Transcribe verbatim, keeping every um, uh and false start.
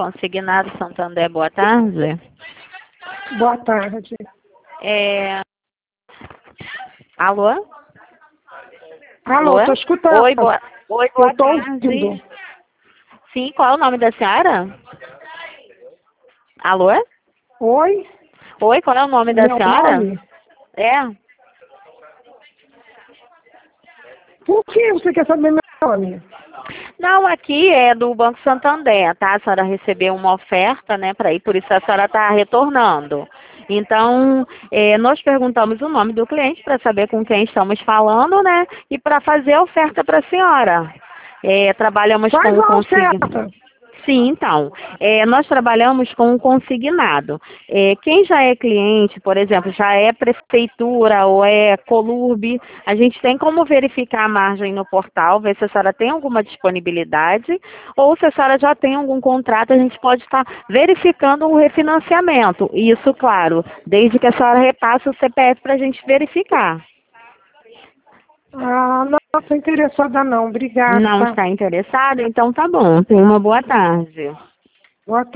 Consignado Santander, boa tarde. Boa tarde. É... Alô? Alô, estou escutando. Oi, boa, Oi, boa Eu tô tarde. ouvindo. Sim, qual é o nome da senhora? Alô? Oi? Oi, qual é o nome da Meu senhora? nome? É? Por que você quer saber meu nome? Não, aqui é do Banco Santander, tá? A senhora recebeu uma oferta, né, para ir, por isso a senhora está retornando. Então, eh, nós perguntamos o nome do cliente para saber com quem estamos falando, né, e para fazer a oferta para a senhora. Eh, trabalhamos com Faz o a consignado. oferta. Sim, então, eh, nós trabalhamos com o consignado. Eh, quem já é cliente, por exemplo, já é prefeitura ou é Colurb, a gente tem como verificar a margem no portal, ver se a senhora tem alguma disponibilidade ou se a senhora já tem algum contrato, a gente pode estar verificando o refinanciamento. Isso, claro, desde que a senhora repasse o C P F para a gente verificar. Ah, não estou interessada não. Obrigada. Não está interessado? Então tá bom. Tenha uma boa tarde. Boa